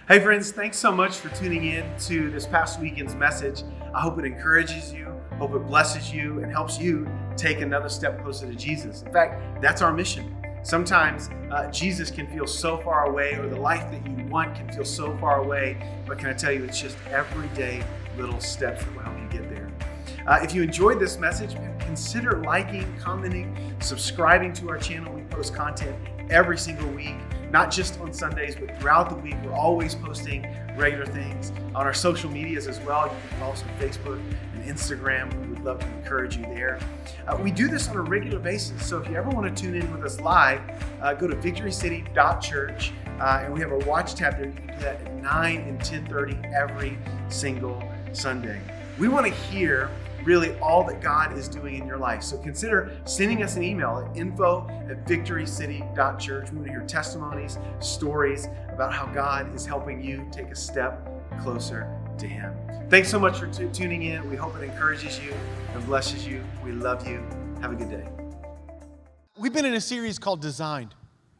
Hey friends, thanks so much for tuning in to this past weekend's message. I hope it encourages you, hope it blesses you, and helps you take another step closer to Jesus. In fact, that's our mission. Sometimes Jesus can feel so far away, or the life that you want can feel so far away, but can I tell you, it's just everyday little steps that will help you get there. If you enjoyed this message, consider liking, commenting, subscribing to our channel. We post content every single week, not just on Sundays, but throughout the week. We're always posting regular things on our social medias as well. You can follow us on Facebook and Instagram. We would love to encourage you there. We do this on a regular basis. So if you ever want to tune in with us live, go to victorycity.church, and we have a watch tab there. You can do that at 9 and 10:30 every single Sunday. We want to hear really all that God is doing in your life. So consider sending us an email at info@victorycity.church. We want to hear testimonies, stories about how God is helping you take a step closer to Him. Thanks so much for tuning in. We hope it encourages you and blesses you. We love you. Have a good day. We've been in a series called Designed.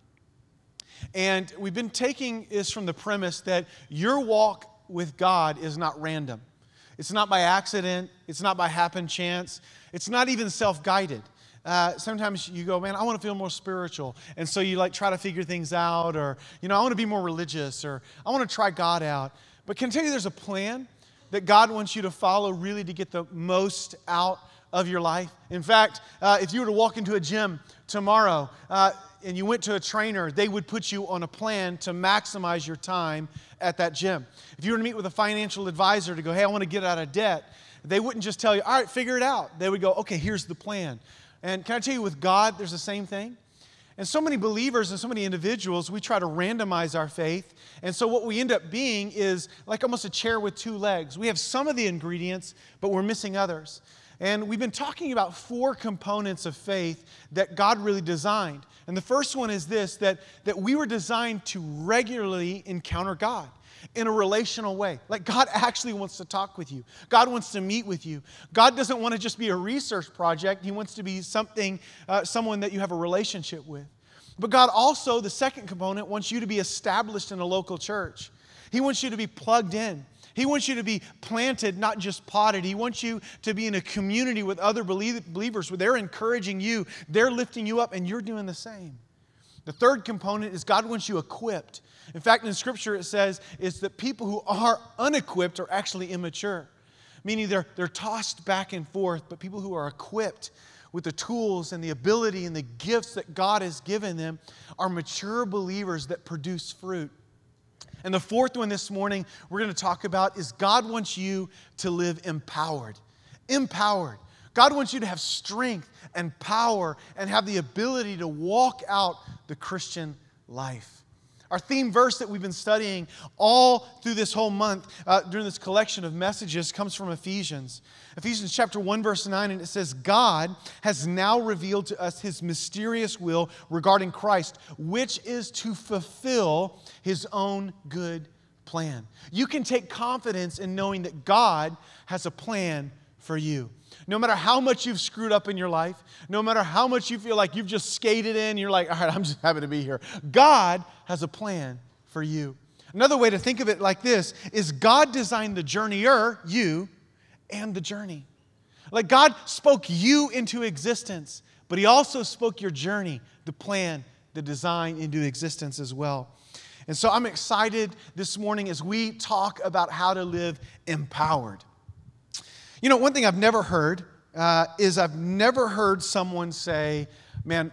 And we've been taking this from the premise that your walk with God is not random. It's not by accident. It's not by happen chance. It's not even self-guided. Sometimes you go, man, I want to feel more spiritual. And so you try to figure things out, or, I want to be more religious, or I want to try God out. But can I tell you there's a plan that God wants you to follow really to get the most out of your life? In fact, if you were to walk into a gym tomorrow, and you went to a trainer, they would put you on a plan to maximize your time at that gym. If you were to meet with a financial advisor to go, hey, I want to get out of debt, they wouldn't just tell you, all right, figure it out. They would go, okay, here's the plan. And can I tell you, with God, there's the same thing. And so many believers and so many individuals, we try to randomize our faith. And so what we end up being is like almost a chair with two legs. We have some of the ingredients, but we're missing others. And we've been talking about 4 components of faith that God really designed. And the first one is this, that we were designed to regularly encounter God in a relational way. Like God actually wants to talk with you. God wants to meet with you. God doesn't want to just be a research project. He wants to be someone that you have a relationship with. But God also, the second component, wants you to be established in a local church. He wants you to be plugged in. He wants you to be planted, not just potted. He wants you to be in a community with other believers where they're encouraging you, they're lifting you up, and you're doing the same. The third component is God wants you equipped. In fact, in Scripture it says it's that people who are unequipped are actually immature, meaning they're tossed back and forth, but people who are equipped with the tools and the ability and the gifts that God has given them are mature believers that produce fruit. And the fourth one this morning we're going to talk about is God wants you to live empowered. Empowered. God wants you to have strength and power and have the ability to walk out the Christian life. Our theme verse that we've been studying all through this whole month during this collection of messages comes from Ephesians. Ephesians chapter 1 verse 9, and it says, God has now revealed to us His mysterious will regarding Christ, which is to fulfill His own good plan. You can take confidence in knowing that God has a plan for you. No matter how much you've screwed up in your life, no matter how much you feel like you've just skated in, you're like, all right, I'm just happy to be here. God has a plan for you. Another way to think of it like this is God designed the journeyer, you, and the journey. Like God spoke you into existence, but He also spoke your journey, the plan, the design into existence as well. And so I'm excited this morning as we talk about how to live empowered. You know, one thing I've never heard is I've never heard someone say, man,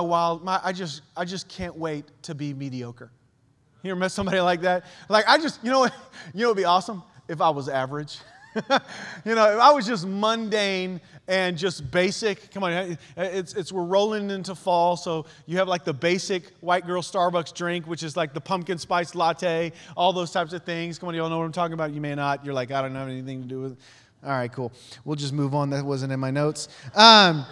I just can't wait to be mediocre. You ever met somebody like that? Like, you know what would be awesome? If I was average. If I was just mundane and just basic. Come on, we're rolling into fall, so you have like the basic white girl Starbucks drink, which is like the pumpkin spice latte, all those types of things. Come on, you all know what I'm talking about. You may not. You're like, I don't have anything to do with it. All right, cool. We'll just move on. That wasn't in my notes. I've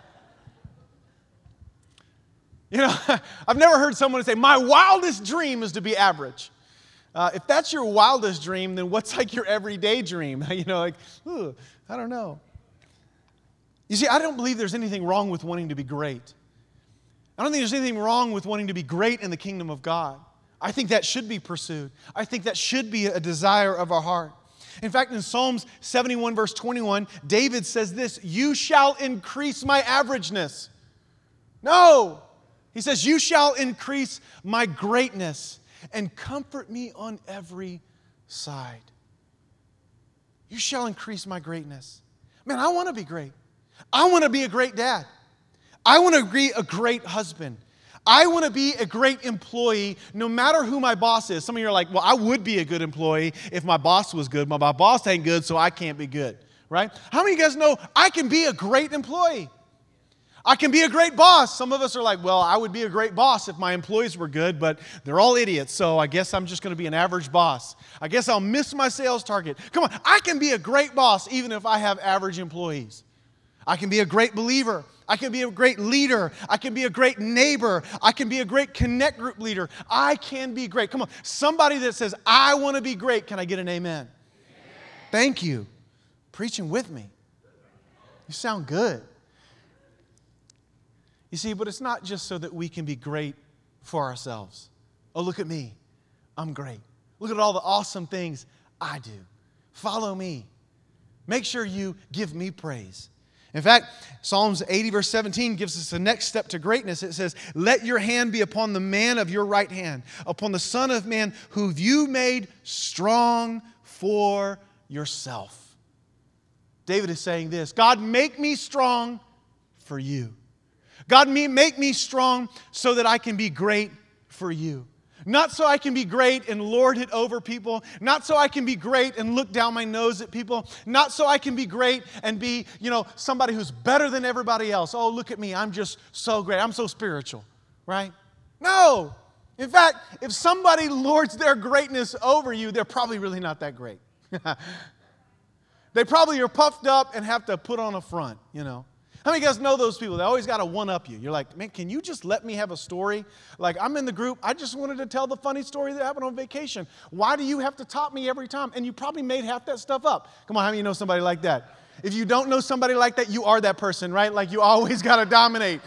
never heard someone say, my wildest dream is to be average. If that's your wildest dream, then what's like your everyday dream? I don't know. You see, I don't believe there's anything wrong with wanting to be great. I don't think there's anything wrong with wanting to be great in the kingdom of God. I think that should be pursued. I think that should be a desire of our heart. In fact, in Psalms 71, verse 21, David says this, you shall increase my averageness. No. He says, you shall increase my greatness and comfort me on every side. You shall increase my greatness. Man, I want to be great. I want to be a great dad. I want to be a great husband. I want to be a great employee no matter who my boss is. Some of you are like, well, I would be a good employee if my boss was good. My boss ain't good, so I can't be good, right? How many of you guys know I can be a great employee? I can be a great boss. Some of us are like, well, I would be a great boss if my employees were good, but they're all idiots, so I guess I'm just going to be an average boss. I guess I'll miss my sales target. Come on, I can be a great boss even if I have average employees. I can be a great believer. I can be a great leader. I can be a great neighbor. I can be a great connect group leader. I can be great. Come on, somebody that says, I want to be great, can I get an amen? Thank you. Preaching with me. You sound good. You see, but it's not just so that we can be great for ourselves. Oh, look at me. I'm great. Look at all the awesome things I do. Follow me. Make sure you give me praise. In fact, Psalms 80 verse 17 gives us the next step to greatness. It says, let your hand be upon the man of your right hand, upon the son of man who you made strong for yourself. David is saying this, God, make me strong for you. God, make me strong so that I can be great for you. Not so I can be great and lord it over people. Not so I can be great and look down my nose at people. Not so I can be great and be, somebody who's better than everybody else. Oh, look at me. I'm just so great. I'm so spiritual, right? No. In fact, if somebody lords their greatness over you, they're probably really not that great. They probably are puffed up and have to put on a front, How many of you guys know those people? They always got to one-up you. You're like, man, can you just let me have a story? Like, I'm in the group. I just wanted to tell the funny story that happened on vacation. Why do you have to top me every time? And you probably made half that stuff up. Come on, how many of you know somebody like that? If you don't know somebody like that, you are that person, right? Like, you always got to dominate.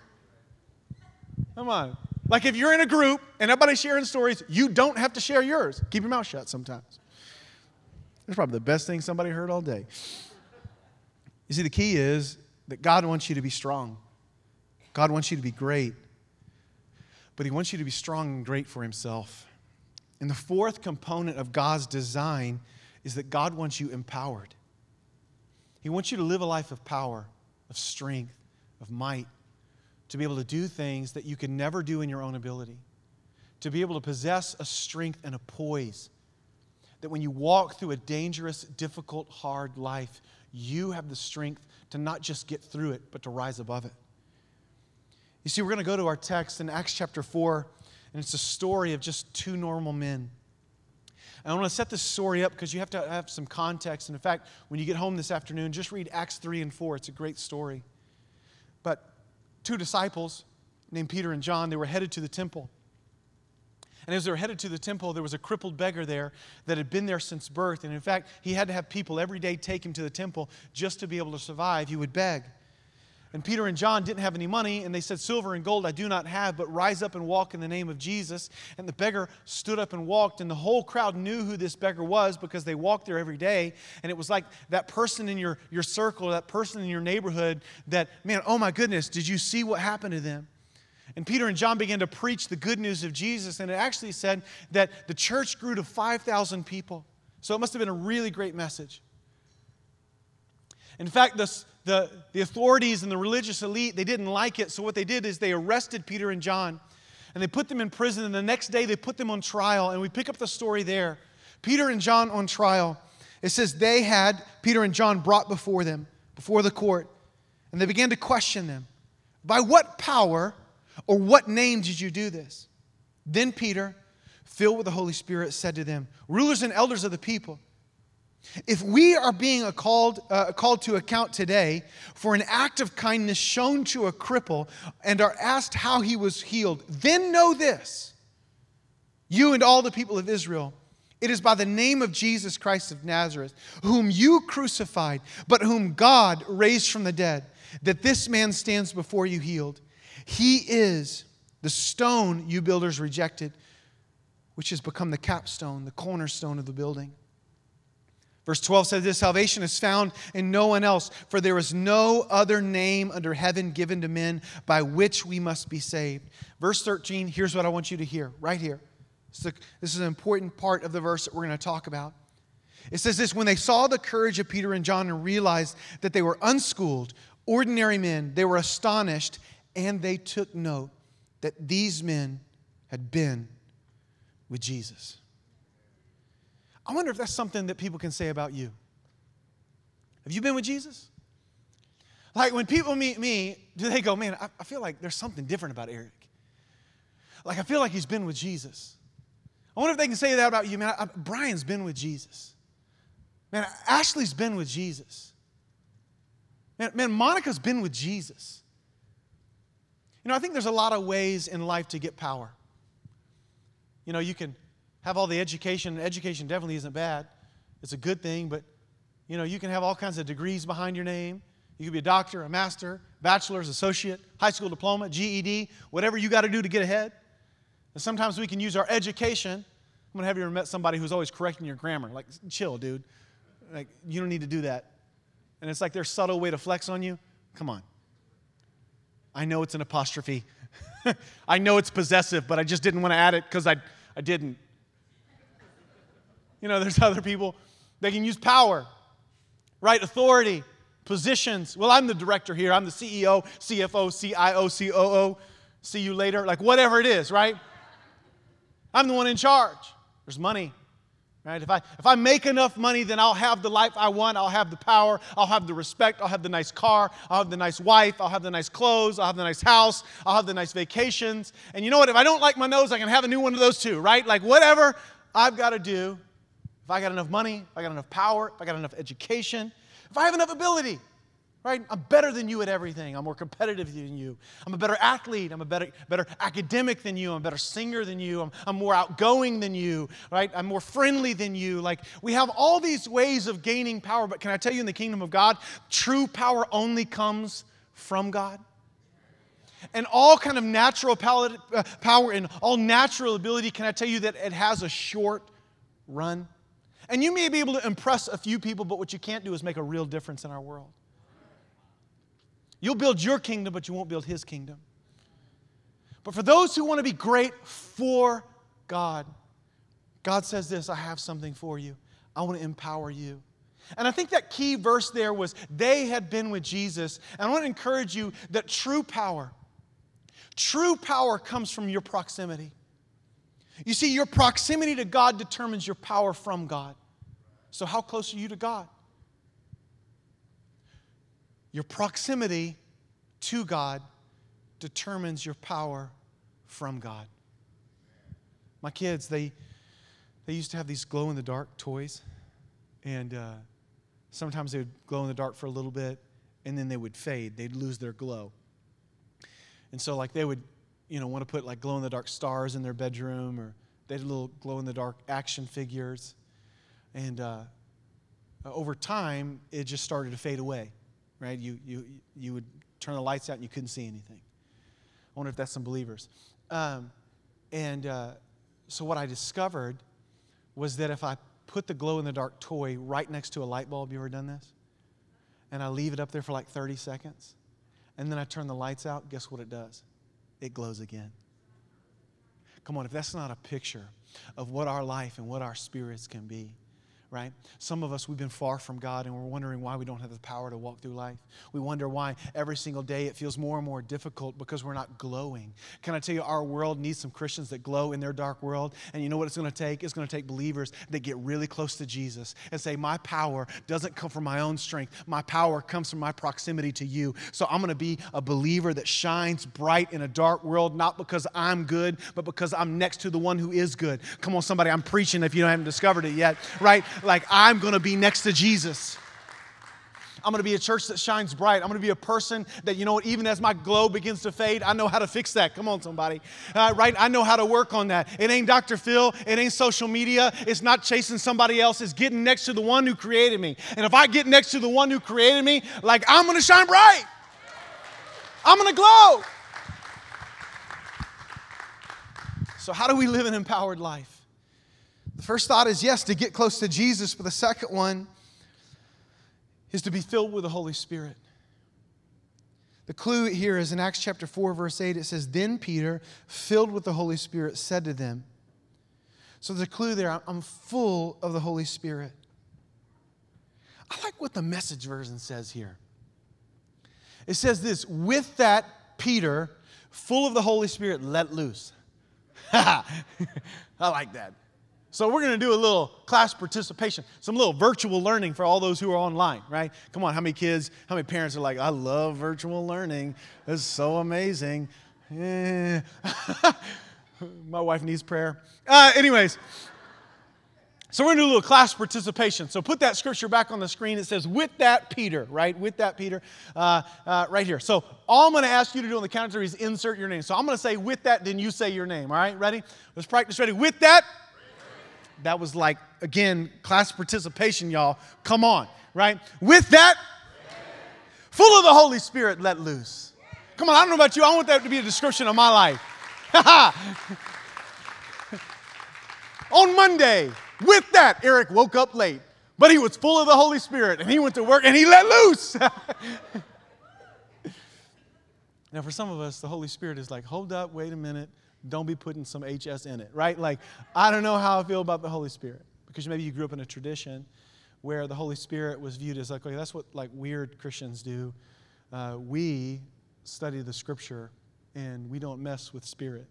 Come on. Like, if you're in a group and everybody's sharing stories, you don't have to share yours. Keep your mouth shut sometimes. That's probably the best thing somebody heard all day. You see, the key is that God wants you to be strong. God wants you to be great. But He wants you to be strong and great for Himself. And the fourth component of God's design is that God wants you empowered. He wants you to live a life of power, of strength, of might, to be able to do things that you can never do in your own ability, to be able to possess a strength and a poise that when you walk through a dangerous, difficult, hard life, you have the strength to not just get through it, but to rise above it. You see, we're going to go to our text in Acts chapter 4, and it's a story of just two normal men. And I want to set this story up because you have to have some context. And in fact, when you get home this afternoon, just read Acts 3 and 4. It's a great story. But two disciples named Peter and John, they were headed to the temple. And as they were headed to the temple, there was a crippled beggar there that had been there since birth. And in fact, he had to have people every day take him to the temple just to be able to survive. He would beg. And Peter and John didn't have any money, and they said, silver and gold I do not have, but rise up and walk in the name of Jesus. And the beggar stood up and walked, and the whole crowd knew who this beggar was because they walked there every day. And it was like that person in your circle, that person in your neighborhood that, man, oh my goodness, did you see what happened to them? And Peter and John began to preach the good news of Jesus, and it actually said that the church grew to 5,000 people. So it must have been a really great message. In fact, the authorities and the religious elite, they didn't like it, so what they did is they arrested Peter and John, and they put them in prison, and the next day they put them on trial, and we pick up the story there. Peter and John on trial. It says they had Peter and John brought before them, before the court, and they began to question them. By what power or what name did you do this? Then Peter, filled with the Holy Spirit, said to them, rulers and elders of the people, if we are being called to account today for an act of kindness shown to a cripple and are asked how he was healed, then know this, you and all the people of Israel, it is by the name of Jesus Christ of Nazareth, whom you crucified, but whom God raised from the dead, that this man stands before you healed. He is the stone you builders rejected, which has become the capstone, the cornerstone of the building. Verse 12 says this, salvation is found in no one else, for there is no other name under heaven given to men by which we must be saved. Verse 13, here's what I want you to hear, right here. This is an important part of the verse that we're going to talk about. It says this, when they saw the courage of Peter and John and realized that they were unschooled, ordinary men, they were astonished, and they took note that these men had been with Jesus. I wonder if that's something that people can say about you. Have you been with Jesus? Like when people meet me, do they go, man, I feel like there's something different about Eric. Like I feel like he's been with Jesus. I wonder if they can say that about you, man. Brian's been with Jesus. Man, Ashley's been with Jesus. Man, Monica's been with Jesus. You know, I think there's a lot of ways in life to get power. You know, you can have all the education. Education definitely isn't bad. It's a good thing, but, you know, you can have all kinds of degrees behind your name. You could be a doctor, a master, bachelor's, associate, high school diploma, GED, whatever you got to do to get ahead. And sometimes we can use our education. I'm going to have you ever met somebody who's always correcting your grammar. Like, chill, dude. Like, you don't need to do that. And it's like their subtle way to flex on you. Come on. I know it's an apostrophe. I know it's possessive, but I just didn't want to add it because I didn't. You know, there's other people, they can use power, right? Authority, positions. Well, I'm the director here. I'm the CEO, CFO, CIO, COO. See you later. Like whatever it is, right? I'm the one in charge. There's money, right? If I make enough money, then I'll have the life I want. I'll have the power. I'll have the respect. I'll have the nice car. I'll have the nice wife. I'll have the nice clothes. I'll have the nice house. I'll have the nice vacations. And you know what? If I don't like my nose, I can have a new one of those too, right? Like whatever I've got to do. If I got enough money, if I got enough power, if I got enough education, if I have enough ability, right? I'm better than you at everything. I'm more competitive than you. I'm a better athlete. I'm a better academic than you. I'm a better singer than you. I'm more outgoing than you, right? I'm more friendly than you. Like we have all these ways of gaining power, but can I tell you in the kingdom of God, true power only comes from God. And all kind of natural power and all natural ability, can I tell you that it has a short run? And you may be able to impress a few people, but what you can't do is make a real difference in our world. You'll build your kingdom, but you won't build His kingdom. But for those who want to be great for God, God says this, I have something for you. I want to empower you. And I think that key verse there was they had been with Jesus. And I want to encourage you that true power comes from your proximity. You see, your proximity to God determines your power from God. So how close are you to God? Your proximity to God determines your power from God. My kids, they used to have these glow-in-the-dark toys. And sometimes they would glow in the dark for a little bit, and then they would fade. They'd lose their glow. And so like they would want to put like glow-in-the-dark stars in their bedroom, or they had little glow-in-the-dark action figures. And over time, it just started to fade away, right? You would turn the lights out and you couldn't see anything. I wonder if that's some believers. So what I discovered was that if I put the glow-in-the-dark toy right next to a light bulb, you ever done this? And I leave it up there for like 30 seconds, and then I turn the lights out, guess what it does? It glows again. Come on, if that's not a picture of what our life and what our spirits can be, right? Some of us, we've been far from God, and we're wondering why we don't have the power to walk through life. We wonder why every single day it feels more and more difficult because we're not glowing. Can I tell you, our world needs some Christians that glow in their dark world, and you know what it's going to take? It's going to take believers that get really close to Jesus and say, my power doesn't come from my own strength. My power comes from my proximity to you. So I'm going to be a believer that shines bright in a dark world, not because I'm good, but because I'm next to the one who is good. Come on, somebody, I'm preaching if you haven't discovered it yet, right? Like I'm going to be next to Jesus. I'm going to be a church that shines bright. I'm going to be a person that, you know what, even as my glow begins to fade, I know how to fix that. Come on, somebody. Right? I know how to work on that. It ain't Dr. Phil. It ain't social media. It's not chasing somebody else. It's getting next to the one who created me. And if I get next to the one who created me, like I'm going to shine bright. I'm going to glow. So how do we live an empowered life? The first thought is, yes, to get close to Jesus, but the second one is to be filled with the Holy Spirit. The clue here is in Acts chapter 4, verse 8, it says, "Then Peter, filled with the Holy Spirit, said to them." So there's a clue there. I'm full of the Holy Spirit. I like what the Message version says here. It says this, "With that, Peter, full of the Holy Spirit, let loose." I like that. So we're going to do a little class participation, some little virtual learning for all those who are online, right? Come on, how many kids, how many parents are like, "I love virtual learning. It's so amazing." My wife needs prayer. Anyways, so we're going to do a little class participation. So put that scripture back on the screen. It says, "With that, Peter," right? With that, Peter, right here. So all I'm going to ask you to do on the count of three is insert your name. So I'm going to say, "With that," then you say your name, all right? Ready? Let's practice. Ready? With that. That was like, again, class participation, y'all. Come on, right? With that, full of the Holy Spirit, let loose. Come on, I don't know about you. I want that to be a description of my life. On Monday, with that, Eric woke up late, but he was full of the Holy Spirit, and he went to work, and he let loose. Now, for some of us, the Holy Spirit is like, hold up, wait a minute. Don't be putting some HS in it, right? Like, I don't know how I feel about the Holy Spirit. Because maybe you grew up in a tradition where the Holy Spirit was viewed as like, okay, that's what like weird Christians do. We study the Scripture and we don't mess with spirit.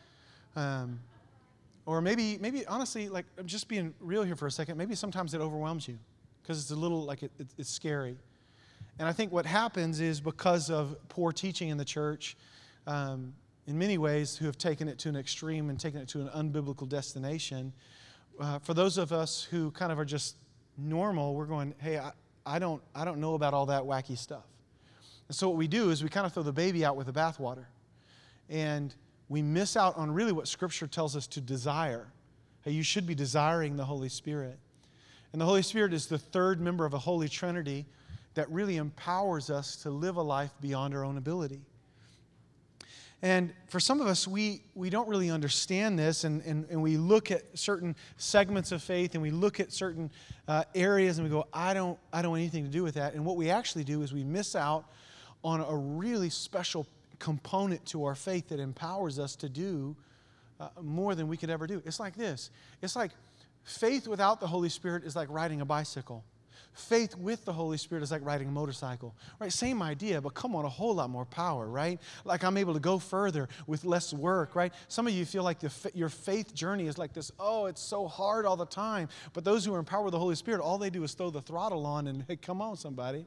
Or maybe honestly, like, I'm just being real here for a second, maybe sometimes it overwhelms you because it's a little like it's scary. And I think what happens is because of poor teaching in the church, in many ways, who have taken it to an extreme and taken it to an unbiblical destination. For those of us who kind of are just normal, we're going, hey, I don't know about all that wacky stuff. And so what we do is we kind of throw the baby out with the bathwater. And we miss out on really what Scripture tells us to desire. Hey, you should be desiring the Holy Spirit. And the Holy Spirit is the third member of a Holy Trinity that really empowers us to live a life beyond our own ability. And for some of us, we don't really understand this, and we look at certain segments of faith, and we look at certain areas, and we go, I don't want anything to do with that. And what we actually do is we miss out on a really special component to our faith that empowers us to do more than we could ever do. It's like this. It's like faith without the Holy Spirit is like riding a bicycle. Faith with the Holy Spirit is like riding a motorcycle, right? Same idea, but come on, a whole lot more power, right? Like I'm able to go further with less work, right? Some of you feel like your faith journey is like this, oh, it's so hard all the time. But those who are empowered with the Holy Spirit, all they do is throw the throttle on and, hey, come on, somebody.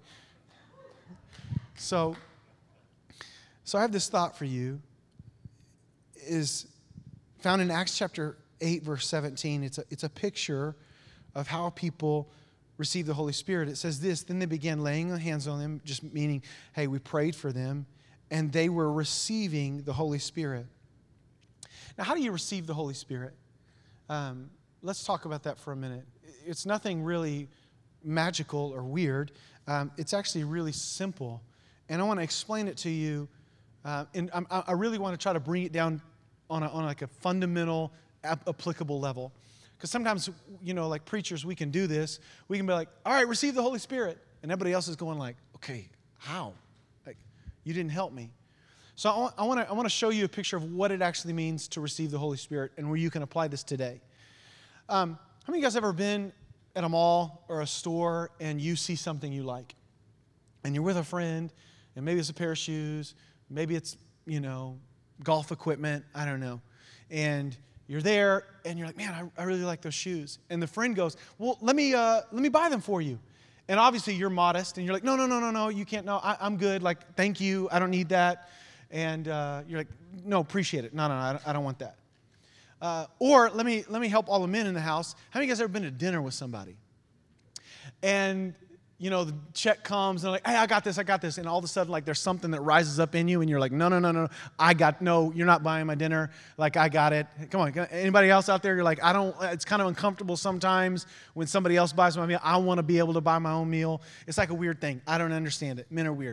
So I have this thought for you, is found in Acts chapter 8, verse 17. It's a picture of how people receive the Holy Spirit. It says this, then they began laying hands on them, just meaning, hey, we prayed for them, and they were receiving the Holy Spirit. Now, how do you receive the Holy Spirit? Let's talk about that for a minute. It's nothing really magical or weird. It's actually really simple, and I want to explain it to you, and I really want to try to bring it down on like a fundamental, applicable level. Because sometimes, like preachers, we can do this. We can be like, all right, receive the Holy Spirit. And everybody else is going like, okay, how? Like, you didn't help me. So I want to show you a picture of what it actually means to receive the Holy Spirit and where you can apply this today. How many of you guys ever been at a mall or a store and you see something you like? And you're with a friend, and maybe it's a pair of shoes, maybe it's, golf equipment, I don't know. And you're there, and you're like, man, I really like those shoes. And the friend goes, well, let me buy them for you. And obviously, you're modest, and you're like, no, you can't. No, I'm good. Like, thank you. I don't need that. And you're like, no, appreciate it. No, I don't want that. Or let me help all the men in the house. How many of you guys ever been to dinner with somebody? And the check comes, and they're like, hey, I got this. And all of a sudden, like, there's something that rises up in you, and you're like, no, you're not buying my dinner. Like, I got it. Come on, anybody else out there? You're like, it's kind of uncomfortable sometimes when somebody else buys my meal. I want to be able to buy my own meal. It's like a weird thing. I don't understand it. Men are weird.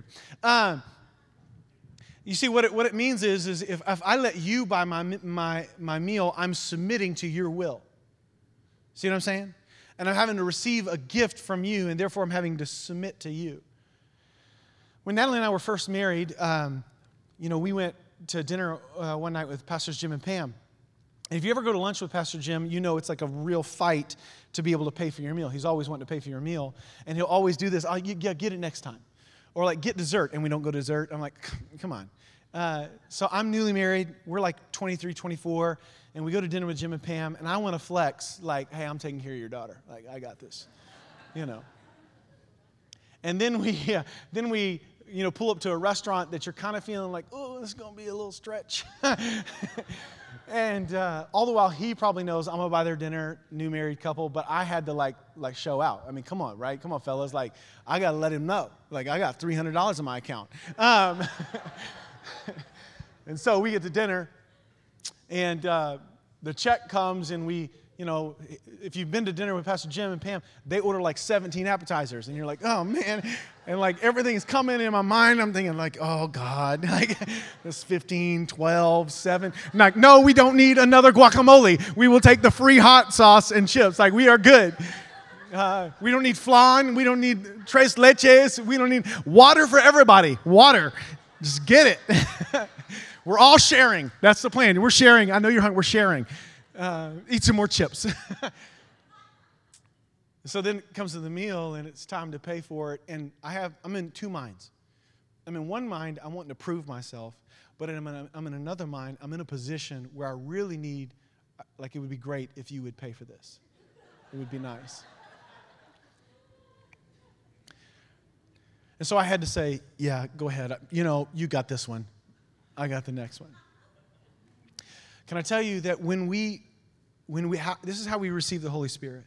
You see, what it means is if I let you buy my meal, I'm submitting to your will. See what I'm saying? And I'm having to receive a gift from you, and therefore I'm having to submit to you. When Natalie and I were first married, we went to dinner one night with Pastors Jim and Pam. And if you ever go to lunch with Pastor Jim, you know it's like a real fight to be able to pay for your meal. He's always wanting to pay for your meal. And he'll always do this, yeah, get it next time. Or like, get dessert, and we don't go to dessert. I'm like, come on. So I'm newly married. We're like 23, 24, and we go to dinner with Jim and Pam, and I want to flex like, hey, I'm taking care of your daughter. Like, I got this, And then we pull up to a restaurant that you're kind of feeling like, oh, this is going to be a little stretch. And all the while, he probably knows I'm going to buy their dinner, new married couple, but I had to like show out. I mean, come on, right? Come on, fellas. Like, I got to let him know. Like, I got $300 in my account. And so we get to dinner, and the check comes, and we, if you've been to dinner with Pastor Jim and Pam, they order like 17 appetizers, and you're like, oh, man. And like everything's coming in my mind. I'm thinking like, oh, God, like this 15, 12, 7. I'm like, no, we don't need another guacamole. We will take the free hot sauce and chips. Like, we are good. We don't need flan. We don't need tres leches. We don't need water for everybody. Water. Just get it. We're all sharing. That's the plan. We're sharing. I know you're hungry. We're sharing. Eat some more chips. So then it comes to the meal, and it's time to pay for it. And I'm in two minds. I'm in one mind, I'm wanting to prove myself. But I'm in another mind, I'm in a position where I really need, like, it would be great if you would pay for this. It would be nice. And so I had to say, yeah, go ahead. You got this one. I got the next one. Can I tell you that this is how we receive the Holy Spirit.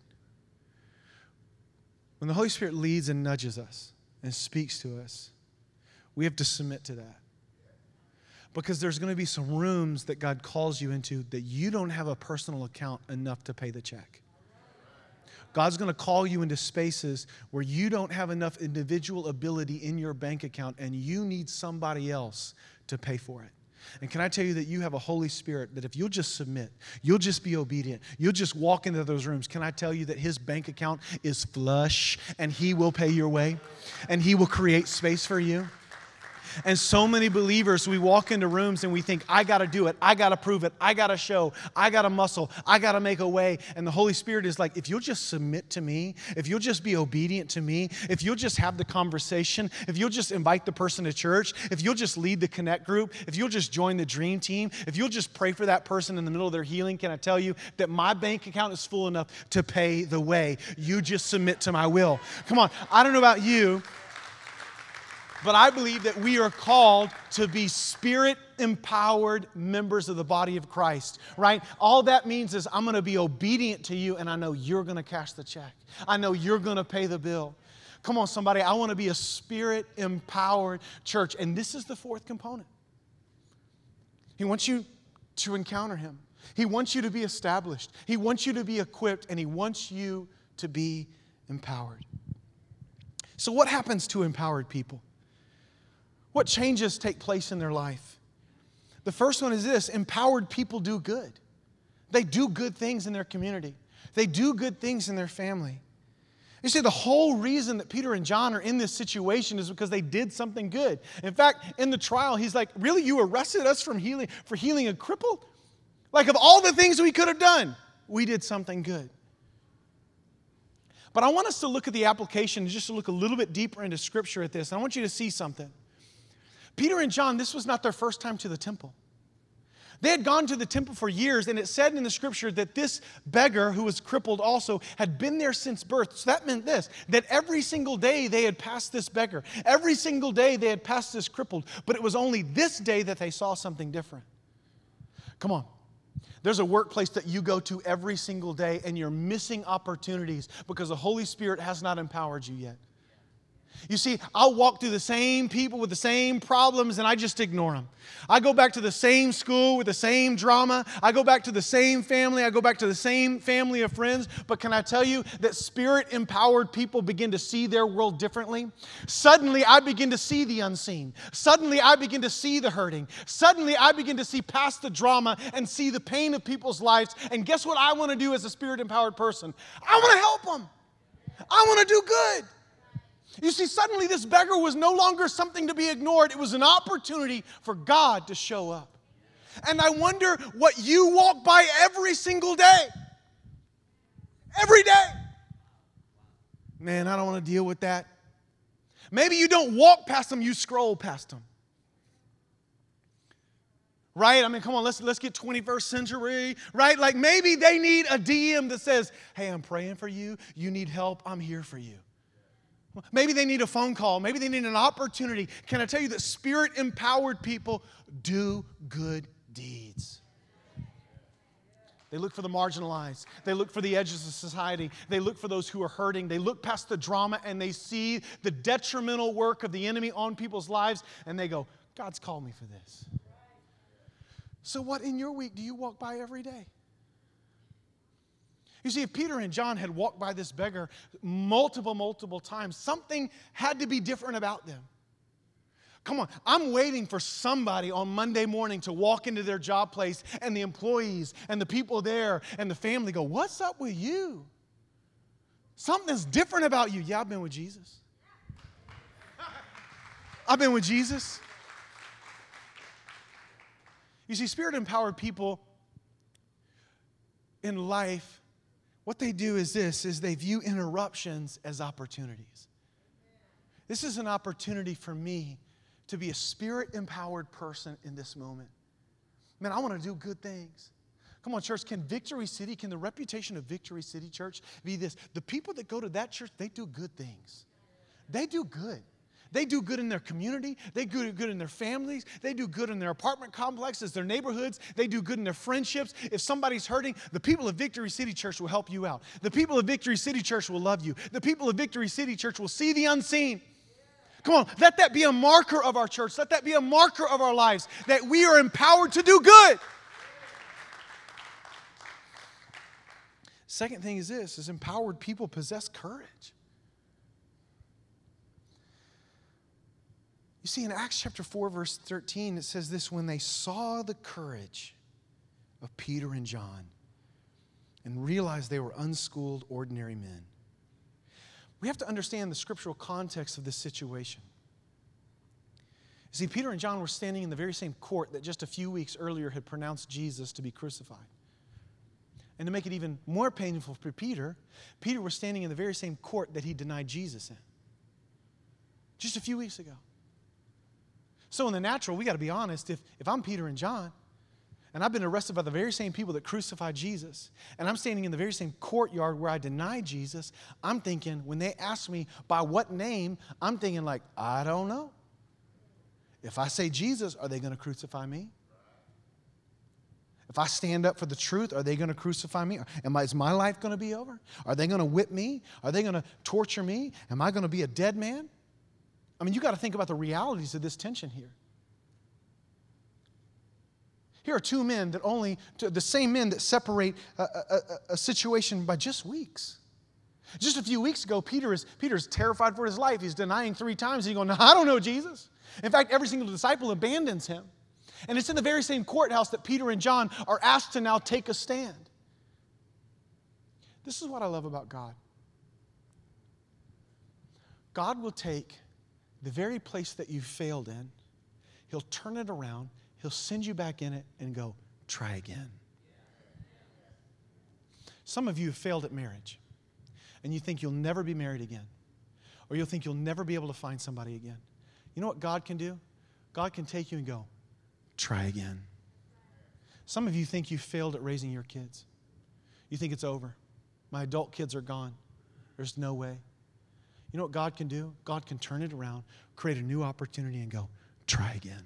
When the Holy Spirit leads and nudges us and speaks to us, we have to submit to that. Because there's going to be some rooms that God calls you into that you don't have a personal account enough to pay the check. God's going to call you into spaces where you don't have enough individual ability in your bank account, and you need somebody else to pay for it. And can I tell you that you have a Holy Spirit that if you'll just submit, you'll just be obedient, you'll just walk into those rooms, can I tell you that His bank account is flush, and He will pay your way, and He will create space for you? And so many believers, we walk into rooms and we think, I got to do it. I got to prove it. I got to show. I got to muscle. I got to make a way. And the Holy Spirit is like, if you'll just submit to me, if you'll just be obedient to me, if you'll just have the conversation, if you'll just invite the person to church, if you'll just lead the connect group, if you'll just join the dream team, if you'll just pray for that person in the middle of their healing, can I tell you that my bank account is full enough to pay the way? You just submit to my will. Come on. I don't know about you, but I believe that we are called to be Spirit-empowered members of the body of Christ, right? All that means is I'm going to be obedient to you, and I know you're going to cash the check. I know you're going to pay the bill. Come on, somebody. I want to be a Spirit-empowered church. And this is the fourth component. He wants you to encounter Him. He wants you to be established. He wants you to be equipped, and He wants you to be empowered. So what happens to empowered people? What changes take place in their life? The first one is this: empowered people do good. They do good things in their community. They do good things in their family. You see, the whole reason that Peter and John are in this situation is because they did something good. In fact, in the trial, he's like, really, you arrested us for healing a cripple? Like, of all the things we could have done, we did something good. But I want us to look at the application, just to look a little bit deeper into Scripture at this. And I want you to see something. Peter and John, this was not their first time to the temple. They had gone to the temple for years, and it said in the Scripture that this beggar, who was crippled also, had been there since birth. So that meant this, that every single day they had passed this beggar. Every single day they had passed this crippled. But it was only this day that they saw something different. Come on. There's a workplace that you go to every single day, and you're missing opportunities because the Holy Spirit has not empowered you yet. You see, I'll walk through the same people with the same problems and I just ignore them. I go back to the same school with the same drama. I go back to the same family. I go back to the same family of friends. But can I tell you that Spirit-empowered people begin to see their world differently? Suddenly, I begin to see the unseen. Suddenly, I begin to see the hurting. Suddenly, I begin to see past the drama and see the pain of people's lives. And guess what I want to do as a Spirit-empowered person? I want to help them. I want to do good. You see, suddenly this beggar was no longer something to be ignored. It was an opportunity for God to show up. And I wonder what you walk by every single day. Every day. Man, I don't want to deal with that. Maybe you don't walk past them, you scroll past them. Right? I mean, come on, let's get 21st century, right? Like maybe they need a DM that says, hey, I'm praying for you. You need help. I'm here for you. Maybe they need a phone call. Maybe they need an opportunity. Can I tell you that Spirit-empowered people do good deeds? They look for the marginalized. They look for the edges of society. They look for those who are hurting. They look past the drama and they see the detrimental work of the enemy on people's lives and they go, God's called me for this. So what in your week do you walk by every day? You see, if Peter and John had walked by this beggar multiple times, something had to be different about them. Come on, I'm waiting for somebody on Monday morning to walk into their job place and the employees and the people there and the family go, what's up with you? Something's different about you. Yeah, I've been with Jesus. I've been with Jesus. You see, Spirit-empowered people in life, what they do is this, is they view interruptions as opportunities. This is an opportunity for me to be a Spirit-empowered person in this moment. Man, I want to do good things. Come on, church, can Victory City, can the reputation of Victory City Church be this? The people that go to that church, they do good things. They do good. They do good in their community. They do good in their families. They do good in their apartment complexes, their neighborhoods. They do good in their friendships. If somebody's hurting, the people of Victory City Church will help you out. The people of Victory City Church will love you. The people of Victory City Church will see the unseen. Come on, let that be a marker of our church. Let that be a marker of our lives, that we are empowered to do good. Second thing is this, is empowered people possess courage. You see, in Acts chapter 4, verse 13, it says this, when they saw the courage of Peter and John and realized they were unschooled, ordinary men. We have to understand the scriptural context of this situation. You see, Peter and John were standing in the very same court that just a few weeks earlier had pronounced Jesus to be crucified. And to make it even more painful for Peter, Peter was standing in the very same court that he denied Jesus in. Just a few weeks ago. So in the natural, we got to be honest, if I'm Peter and John, and I've been arrested by the very same people that crucified Jesus, and I'm standing in the very same courtyard where I denied Jesus, I'm thinking, when they ask me by what name, I'm thinking like, I don't know. If I say Jesus, are they going to crucify me? If I stand up for the truth, are they going to crucify me? Is my life going to be over? Are they going to whip me? Are they going to torture me? Am I going to be a dead man? I mean, you got to think about the realities of this tension here. Here are two men the same men that separate a situation by just weeks. Just a few weeks ago, Peter's terrified for his life. He's denying 3 times. He's going, no, I don't know Jesus. In fact, every single disciple abandons him. And it's in the very same courthouse that Peter and John are asked to now take a stand. This is what I love about God. God will take the very place that you failed in, He'll turn it around, He'll send you back in it and go, try again. Some of you have failed at marriage, and you think you'll never be married again, or you'll think you'll never be able to find somebody again. You know what God can do? God can take you and go, try again. Some of you think you failed at raising your kids. You think it's over. My adult kids are gone. There's no way. You know what God can do? God can turn it around, create a new opportunity, and go, try again.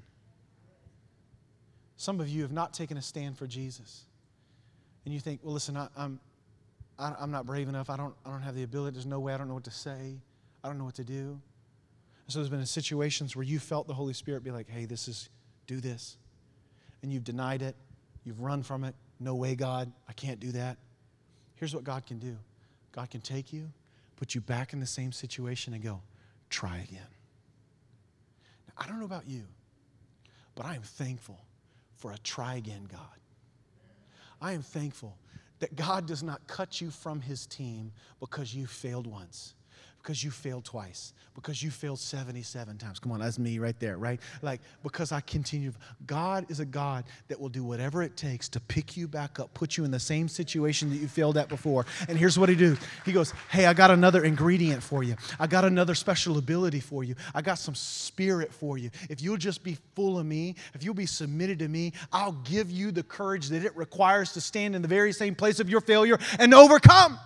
Some of you have not taken a stand for Jesus. And you think, well, listen, I'm not brave enough. I don't have the ability. There's no way. I don't know what to say. I don't know what to do. So there's been situations where you felt the Holy Spirit be like, hey, do this. And you've denied it. You've run from it. No way, God, I can't do that. Here's what God can do. God can take you, put you back in the same situation and go, try again. Now, I don't know about you, but I am thankful for a try again God. I am thankful that God does not cut you from his team because you failed once, because you failed twice, because you failed 77 times. Come on, that's me right there, right? Like, because I continue. God is a God that will do whatever it takes to pick you back up, put you in the same situation that you failed at before. And here's what he do. He goes, hey, I got another ingredient for you. I got another special ability for you. I got some spirit for you. If you'll just be full of me, if you'll be submitted to me, I'll give you the courage that it requires to stand in the very same place of your failure and overcome.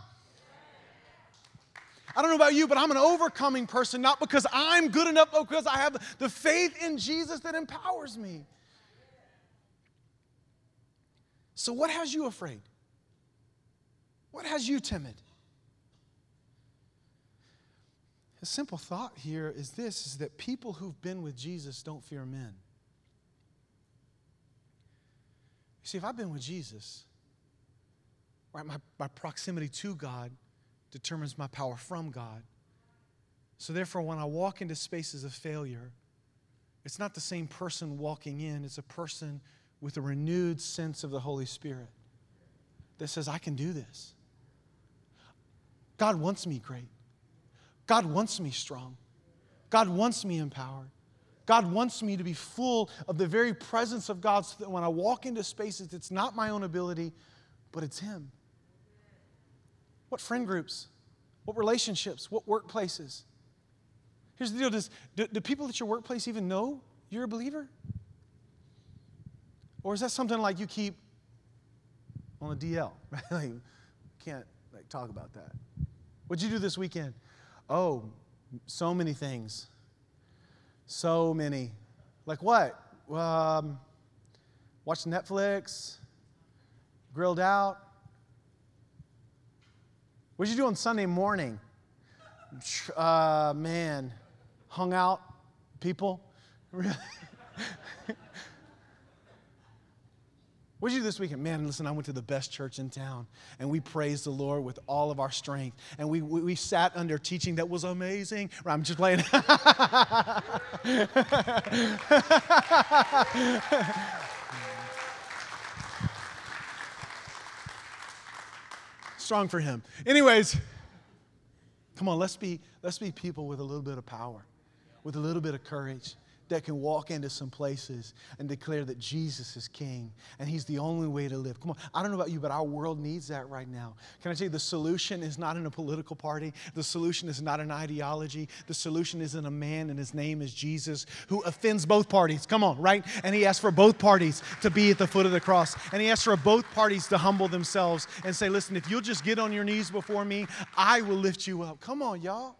I don't know about you, but I'm an overcoming person, not because I'm good enough, but because I have the faith in Jesus that empowers me. So what has you afraid? What has you timid? A simple thought here is this, is that people who've been with Jesus don't fear men. You see, if I've been with Jesus, right, my proximity to God determines my power from God. So therefore, when I walk into spaces of failure, it's not the same person walking in. It's a person with a renewed sense of the Holy Spirit that says, I can do this. God wants me great. God wants me strong. God wants me empowered. God wants me to be full of the very presence of God so that when I walk into spaces, it's not my own ability, but it's Him. What friend groups? What relationships? What workplaces? Here's the deal. Do people at your workplace even know you're a believer? Or is that something like you keep on the DL? Right? Like, can't talk about that. What'd you do this weekend? Oh, so many things. So many. Like what? Watched Netflix, grilled out. What did you do on Sunday morning? Man, hung out, people. Really? What did you do this weekend? Man, listen, I went to the best church in town, and we praised the Lord with all of our strength. And we sat under teaching that was amazing. I'm just playing. Strong for Him. Anyways, come on, let's be people with a little bit of power, with a little bit of courage, that can walk into some places and declare that Jesus is King and He's the only way to live. Come on, I don't know about you, but our world needs that right now. Can I tell you, the solution is not in a political party. The solution is not an ideology. The solution is in a man, and His name is Jesus, who offends both parties. Come on, right? And He asks for both parties to be at the foot of the cross. And He asks for both parties to humble themselves and say, listen, if you'll just get on your knees before me, I will lift you up. Come on, y'all.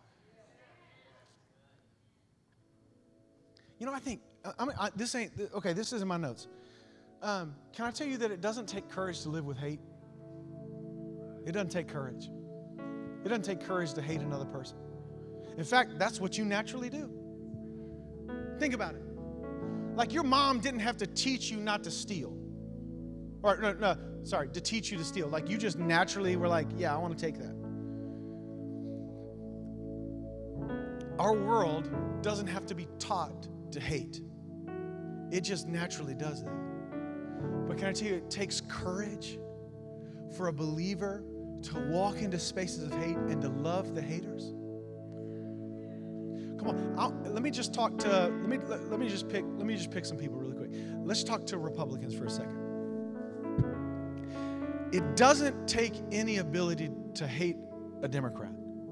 You know, I think, this is in my notes. Can I tell you that it doesn't take courage to live with hate? It doesn't take courage. It doesn't take courage to hate another person. In fact, that's what you naturally do. Think about it. Like your mom didn't have to teach you not to steal. Or, to teach you to steal. Like you just naturally were like, yeah, I want to take that. Our world doesn't have to be taught to hate. It just naturally does that. But can I tell you, it takes courage for a believer to walk into spaces of hate and to love the haters. Come on, let me just pick some people really quick. Let's talk to Republicans for a second. It doesn't take any ability to hate a Democrat.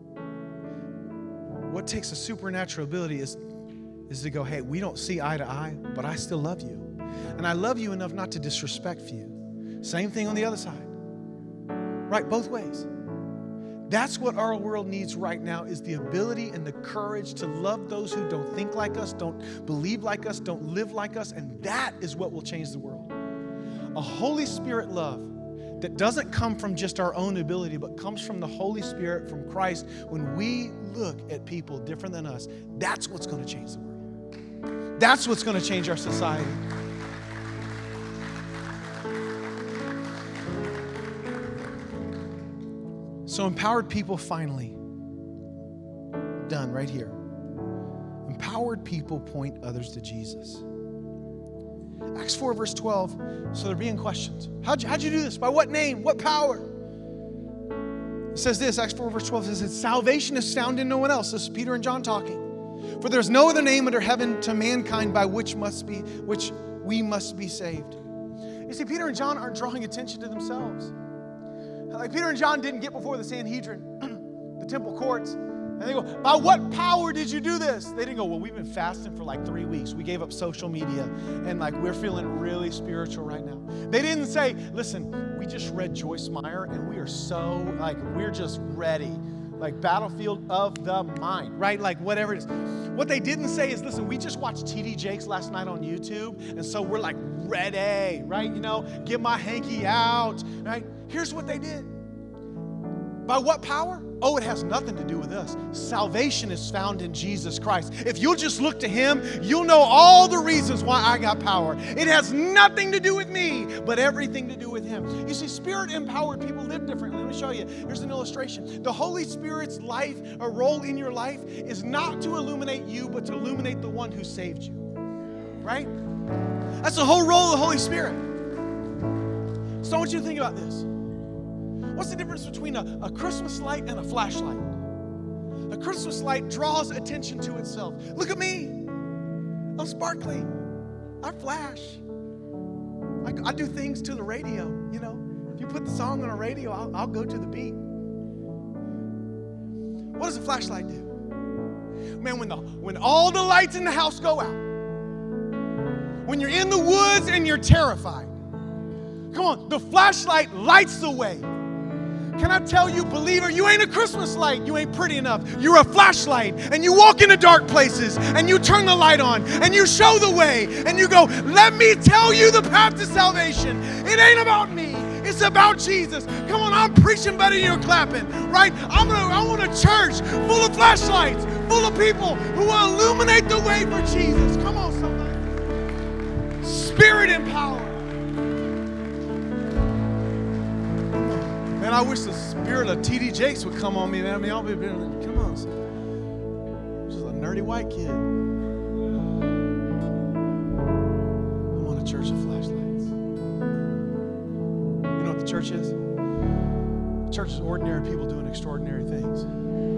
What takes a supernatural ability is to go, hey, we don't see eye to eye, but I still love you. And I love you enough not to disrespect you. Same thing on the other side. Right, both ways. That's what our world needs right now, is the ability and the courage to love those who don't think like us, don't believe like us, don't live like us, and that is what will change the world. A Holy Spirit love that doesn't come from just our own ability, but comes from the Holy Spirit, from Christ, when we look at people different than us, that's what's going to change the world. That's what's going to change our society. So empowered people, finally, done right here. Empowered people point others to Jesus. Acts 4, verse 12. So they're being questioned. How'd you do this? By what name? What power? It says this, Acts 4, verse 12 says, salvation is found in no one else. This is Peter and John talking. For there's no other name under heaven to mankind by which we must be saved. You see, Peter and John aren't drawing attention to themselves. Like Peter and John didn't get before the Sanhedrin, the temple courts, and they go, by what power did you do this? They didn't go, well, we've been fasting for like 3 weeks. We gave up social media, and like we're feeling really spiritual right now. They didn't say, listen, we just read Joyce Meyer, and we are so, like, we're just ready. Like battlefield of the mind, right? Like whatever it is. What they didn't say is, listen, we just watched T.D. Jakes last night on YouTube, and so we're like ready, right? You know, get my hanky out, right? Here's what they did. By what power? Oh, it has nothing to do with us. Salvation is found in Jesus Christ. If you'll just look to Him, you'll know all the reasons why I got power. It has nothing to do with me, but everything to do with Him. You see, Spirit-empowered people live differently. Let me show you. Here's an illustration. The Holy Spirit's life, a role in your life, is not to illuminate you, but to illuminate the one who saved you. Right? That's the whole role of the Holy Spirit. So I want you to think about this. What's the difference between a Christmas light and a flashlight? A Christmas light draws attention to itself. Look at me. I'm sparkly. I flash. I do things to the radio, you know. If you put the song on a radio, I'll go to the beat. What does a flashlight do? Man, when all the lights in the house go out, when you're in the woods and you're terrified, come on, the flashlight lights the way. Can I tell you, believer, you ain't a Christmas light. You ain't pretty enough. You're a flashlight, and you walk into dark places, and you turn the light on, and you show the way, and you go, let me tell you the path to salvation. It ain't about me. It's about Jesus. Come on, I'm preaching better than you're clapping, right? I want a church full of flashlights, full of people who will illuminate the way for Jesus. Come on, somebody. Spirit empowered. Man, I wish the spirit of T.D. Jakes would come on me, man. I mean, I'll be, come on. I'm just a nerdy white kid. I want a church of flashlights. You know what the church is? The church is ordinary people doing extraordinary things.